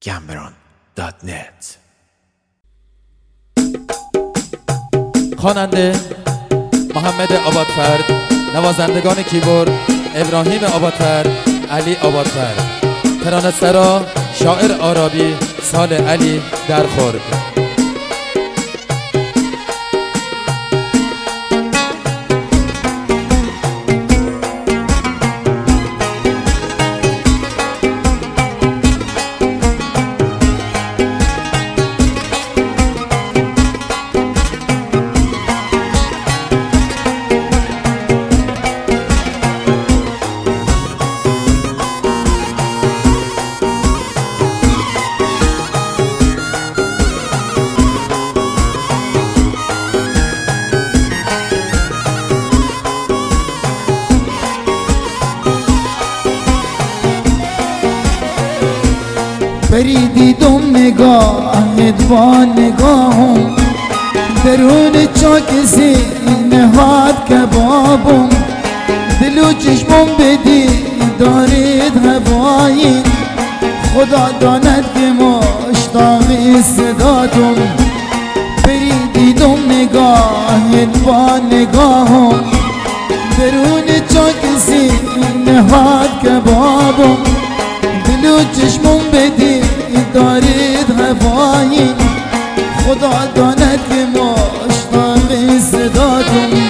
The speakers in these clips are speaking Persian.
gambron.net. خواننده محمد آبادفرد، نوازندگان کیبورد ابراهیم آبادفرد، علی آبادفرد، ترانه‌سرا شاعر آرابی، سال علی درخورد. بریدیدم نگاهت با نگاهم، درون چاک سینه هات کبابم، دل و چشمم بدی دارید هوایی، خدا داند که مشتاق صداتم. بریدیدم نگاهت با نگاهم، درون چاک سینه هات کبابم، دل و چشمم بدی دارید هوایی، خدا داند که مشتاق صداتم.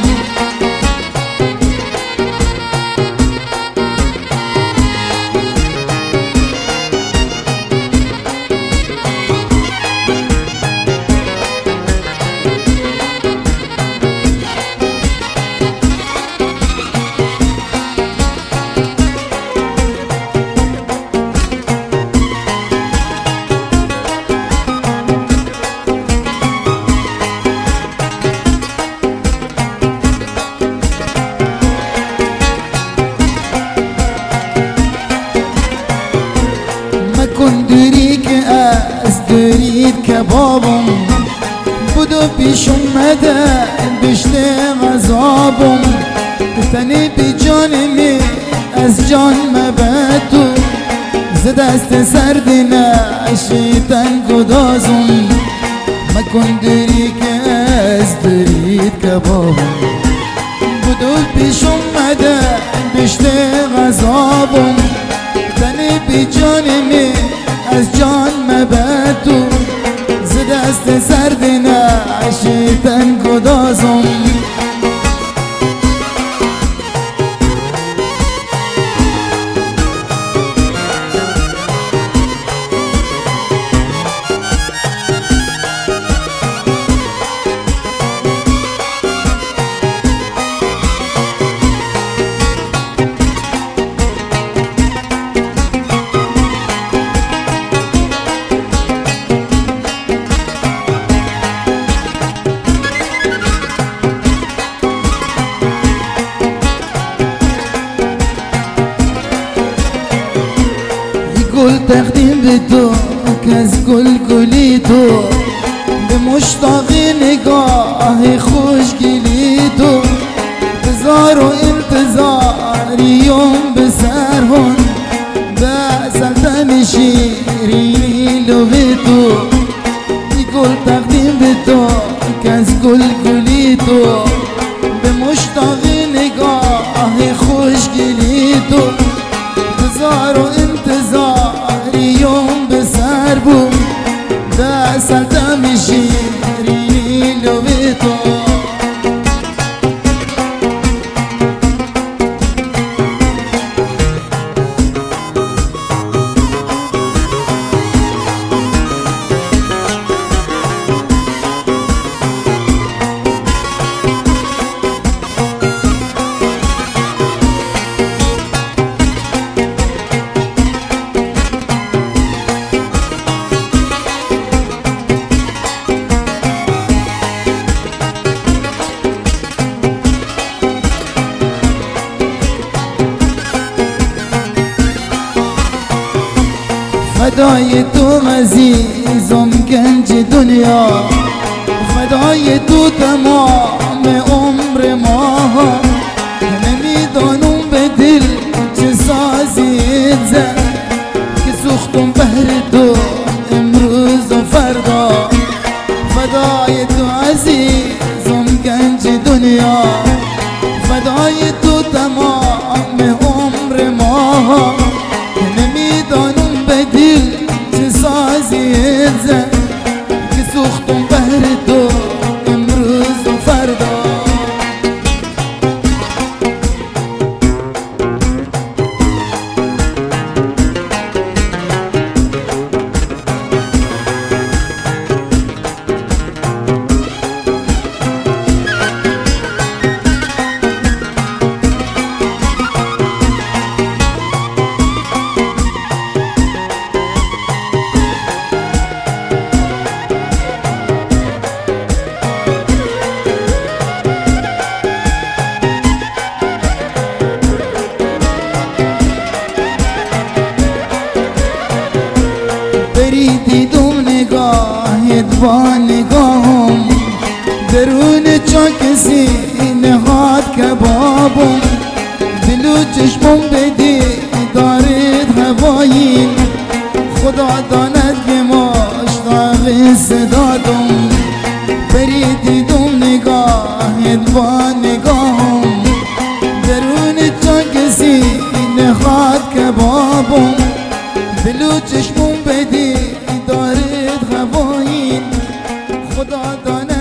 کندری که از درید کبابم، بودو پیش اومده بشته غذابم، تنی بی جانمی از جان مبتو، ز دست سرد نشیتن گدازم. کندری که از درید کبابم، بودو پیش اومده بشته غذابم، تنی بی جانمی از جان مبتو، ز دست سرد نشیتن گدازم. گل تقدیم به تو که از گل گلی تو، به مشتاق نگاه خوشگلی تو، انتظار و انتظاریم به سرهن، به سلطن شیرینی لبه تو. گل تقدیم به تو که از گل گلی تو، به مشتاق نگاه خوشگلی تو، انتظار و انتظاریم به سر بود، به سلطم شیرینی لبه تو. فدای تو عزیزم گنج دنیا، فدای تو تمام عمر ما، نمیدانم به دل چه سازید زد که سوختم بهر تو بریدیدم نگاهت با نگاهم درون چاک سینهات کبابم دل و چشمم بدی دارد هوایین خدا داند که مشتاق صداتم بریدیدم نگاهت با نگاهم درون چاک سینهات کبابم دل و چشمم بدی دارد هوایین خدا داند